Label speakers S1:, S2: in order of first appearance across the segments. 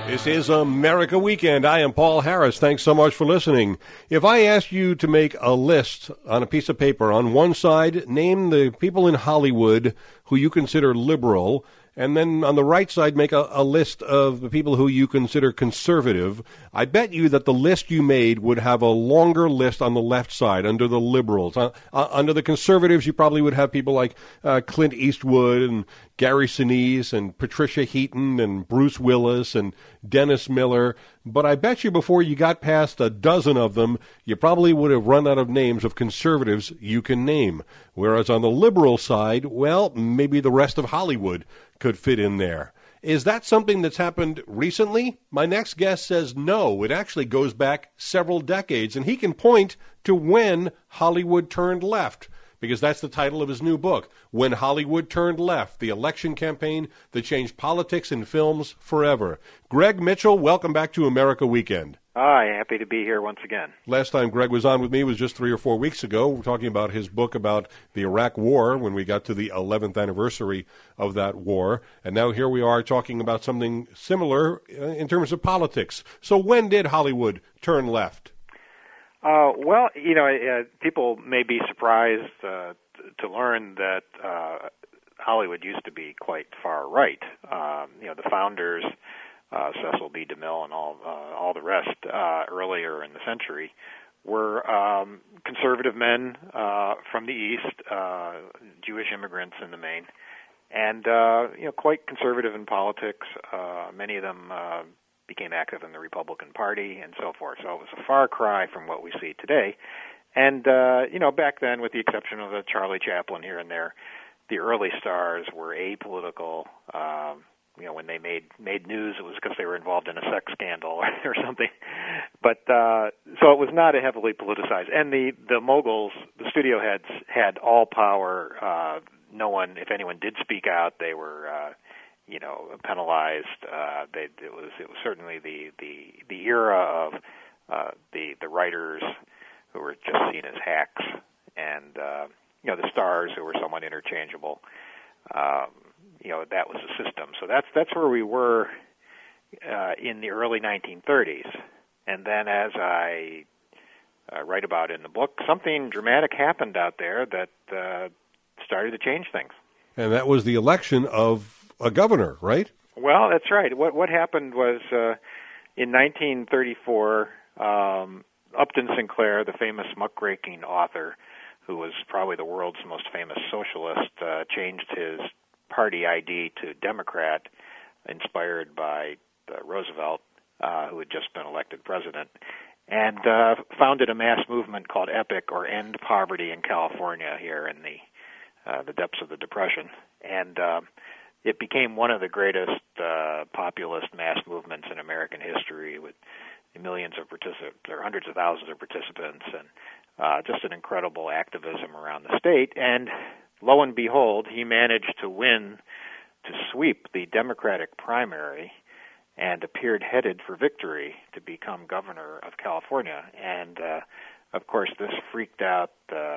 S1: This is America Weekend. I am Paul Harris. Thanks so much for listening. If I asked you to make a list on a piece of paper, on one side, name the people in Hollywood who you consider liberal, and then on the right side, make a list of the people who you consider conservative, I bet you that the list you made would have a longer list on the left side, under the liberals. Under the conservatives, you probably would have people like Clint Eastwood and Gary Sinise and Patricia Heaton and Bruce Willis and Dennis Miller. But I bet you before you got past a dozen of them, you probably would have run out of names of conservatives you can name. Whereas on the liberal side, well, maybe the rest of Hollywood could fit in there. Is that something that's happened recently? My next guest says no. It actually goes back several decades, and he can point to when Hollywood turned left, because that's the title of his new book, When Hollywood Turned Left, the election campaign that changed politics and films forever. Greg Mitchell, welcome back to America Weekend.
S2: Hi, happy to be here once again.
S1: Last time Greg was on with me was just 3 or 4 weeks ago. We're talking about his book about the Iraq War when we got to the 11th anniversary of that war. And now here we are talking about something similar in terms of politics. So when did Hollywood turn left?
S2: Well, people may be surprised to learn that Hollywood used to be quite far right. The founders, Cecil B. DeMille and all the rest earlier in the century were conservative men from the East, Jewish immigrants in the main, and quite conservative in politics. Many of them became active in the Republican Party and so forth. So it was a far cry from what we see today. And back then, with the exception of Charlie Chaplin here and there, the early stars were apolitical. When they made news, it was because they were involved in a sex scandal or something. But so it was not a heavily politicized. And the moguls, the studio heads, had all power. No one, if anyone did speak out, they were penalized. It was certainly the era of the writers who were just seen as hacks, and the stars who were somewhat interchangeable. That was the system. So that's where we were in the early 1930s. And then, as I write about in the book, something dramatic happened out there that started to change things. And
S1: that was the election of a governor, right?
S2: Well, that's right. What happened was in 1934, Upton Sinclair, the famous muckraking author, who was probably the world's most famous socialist, changed his party ID to Democrat, inspired by Roosevelt, who had just been elected president, and founded a mass movement called EPIC, or End Poverty in California, here in the depths of the Depression. And it became one of the greatest populist mass movements in American history, with millions of participants, or hundreds of thousands of participants, and just an incredible activism around the state. And lo and behold, he managed to sweep the Democratic primary and appeared headed for victory to become governor of California. And of course, this freaked out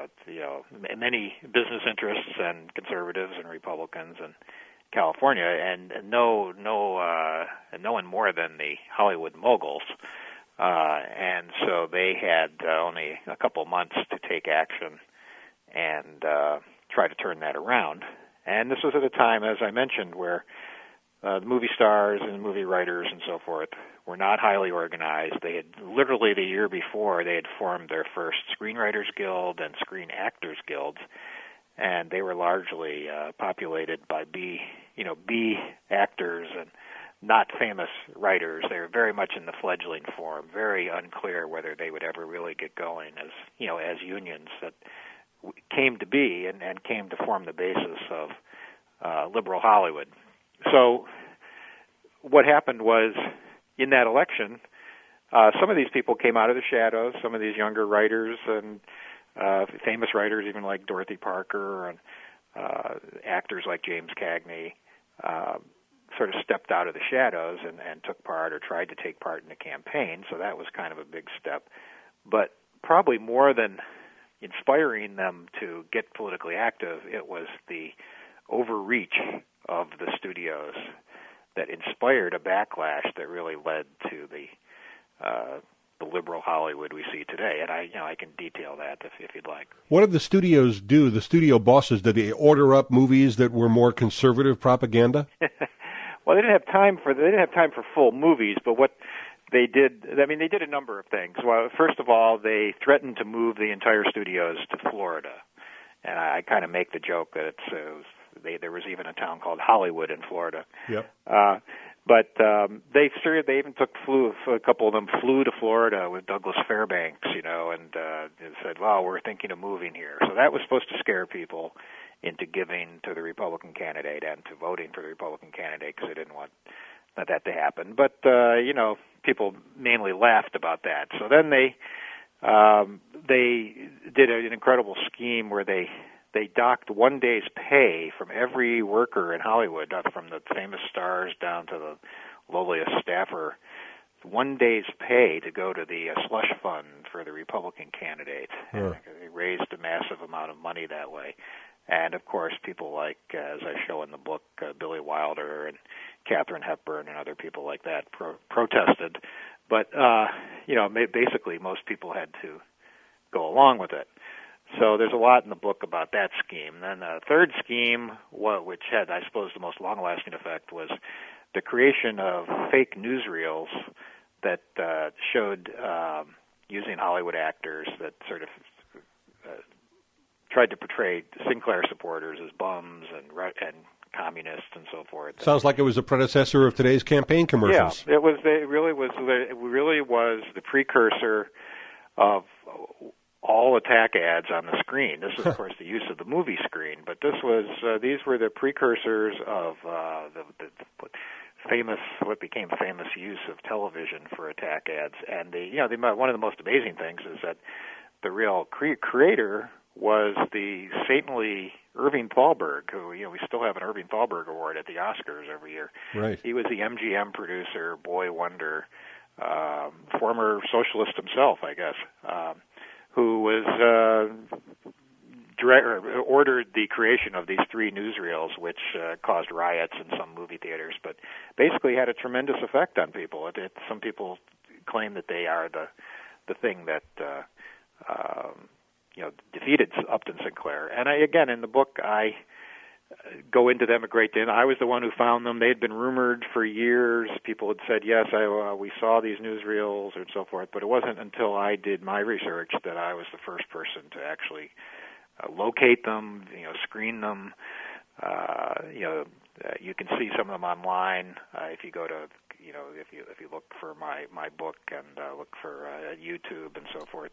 S2: many business interests and conservatives and Republicans in California, and no one more than the Hollywood moguls. And so they had only a couple months to take action and try to turn that around. And this was at a time, as I mentioned, where the movie stars and movie writers and so forth were not highly organized. They had literally the year before, they had formed their first Screenwriters Guild and Screen Actors Guilds, and they were largely populated by B actors and not famous writers. They were very much in the fledgling form, very unclear whether they would ever really get going as unions that came to be and came to form the basis of liberal Hollywood. So what happened was, in that election, some of these people came out of the shadows, some of these younger writers and famous writers, even like Dorothy Parker, and actors like James Cagney, sort of stepped out of the shadows and took part or tried to take part in the campaign. So that was kind of a big step. But probably more than inspiring them to get politically active, it was the overreach of the studios that inspired a backlash that really led to the liberal Hollywood we see today. And I can detail that if you'd like.
S1: What did the studios do? The studio bosses, did they order up movies that were more conservative propaganda?
S2: Well, they didn't have time for full movies, but what they did, they did a number of things. Well, first of all, they threatened to move the entire studios to Florida. And I kind of make the joke that there was even a town called Hollywood in Florida.
S1: Yep.
S2: But they even a couple of them flew to Florida with Douglas Fairbanks, and said, "Well, we're thinking of moving here." So that was supposed to scare people into giving to the Republican candidate and to voting for the Republican candidate because they didn't want that to happen. But people mainly laughed about that. So then they did an incredible scheme where they docked one day's pay from every worker in Hollywood, from the famous stars down to the lowliest staffer, one day's pay to go to the slush fund for the Republican candidate.
S1: Yeah.
S2: They raised a massive amount of money that way. And, of course, people like, as I show in the book, Billy Wilder and Katharine Hepburn and other people like that protested. But, basically most people had to go along with it. So there's a lot in the book about that scheme. Then the third scheme, which had, I suppose, the most long-lasting effect, was the creation of fake newsreels that showed, using Hollywood actors, that sort of tried to portray Sinclair supporters as bums and communists and so forth.
S1: Sounds like it was a predecessor of today's campaign commercials.
S2: Yeah, it really was the precursor of all attack ads on the screen. This was, of course, the use of the movie screen, but these were the precursors of what became famous use of television for attack ads. And one of the most amazing things is that the real creator was the saintly Irving Thalberg, who we still have an Irving Thalberg Award at the Oscars every year.
S1: Right.
S2: He was the MGM producer, boy wonder, former socialist himself, I guess, who was ordered the creation of these three newsreels, which caused riots in some movie theaters, but basically had a tremendous effect on people. Some people claim that they are the thing that defeated Upton Sinclair. And again, in the book, I go into them a great deal. I was the one who found them. They had been rumored for years. People had said, yes, we saw these newsreels and so forth, but it wasn't until I did my research that I was the first person to actually locate them, screen them. You can see some of them online if you go to, if you look for my book and look for YouTube and so forth.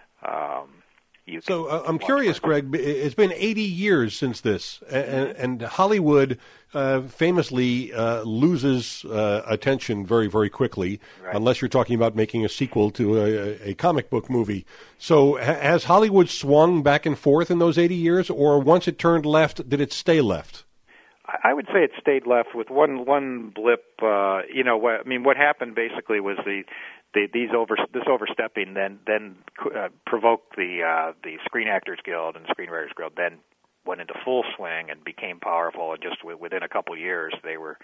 S1: So I'm curious, Greg, it's been 80 years since this, and Hollywood famously loses attention very, very quickly, right, unless you're talking about making a sequel to a comic book movie. So has Hollywood swung back and forth in those 80 years, or once it turned left, did it stay left?
S2: I would say it stayed left with one blip. What happened basically was this overstepping then provoked the Screen Actors Guild and Screenwriters Guild, then went into full swing and became powerful. And just within a couple years, they were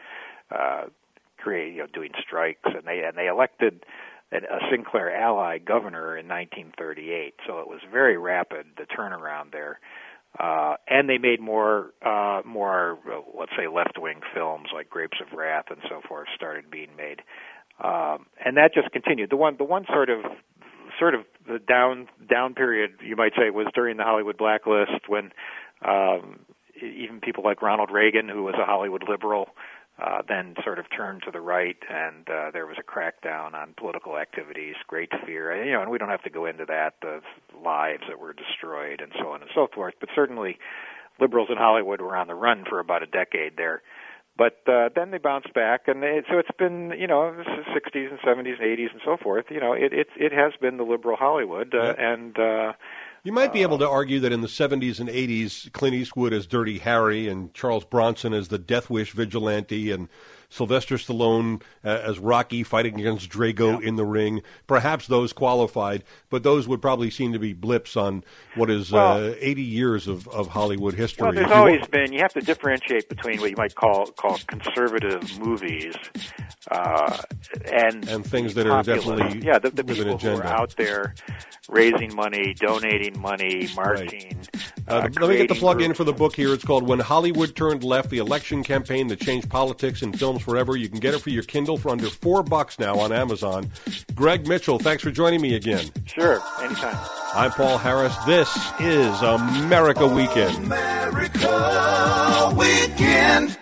S2: doing strikes, and they elected a Sinclair ally governor in 1938. So it was very rapid, the turnaround there. And they made more, let's say, left-wing films like Grapes of Wrath and so forth started being made. And that just continued. The one sort of the down period, you might say, was during the Hollywood blacklist, when even people like Ronald Reagan, who was a Hollywood liberal, then sort of turned to the right, and there was a crackdown on political activities, great fear, and we don't have to go into that, the lives that were destroyed and so on and so forth, but certainly liberals in Hollywood were on the run for about a decade there. But then they bounced back, and so it's been, the 60s and 70s and 80s and so forth. It has been the liberal Hollywood, and
S1: You might be able to argue that in the 70s and 80s, Clint Eastwood as Dirty Harry and Charles Bronson as the Death Wish vigilante and Sylvester Stallone as Rocky fighting against Drago in the ring. Perhaps those qualified, but those would probably seem to be blips on what is 80 years of Hollywood history.
S2: Well, there's always been, you have to differentiate between what you might call conservative movies and
S1: things that are definitely
S2: the people who are out there raising money, donating money, marching.
S1: Right. Let me get the plug in for the book here. It's called When Hollywood Turned Left, the election campaign that changed politics and films forever. You can get it for your Kindle for under $4 now on Amazon. Greg Mitchell, thanks for joining me again.
S2: Sure, anytime.
S1: I'm Paul Harris. This is America Weekend.
S3: America Weekend.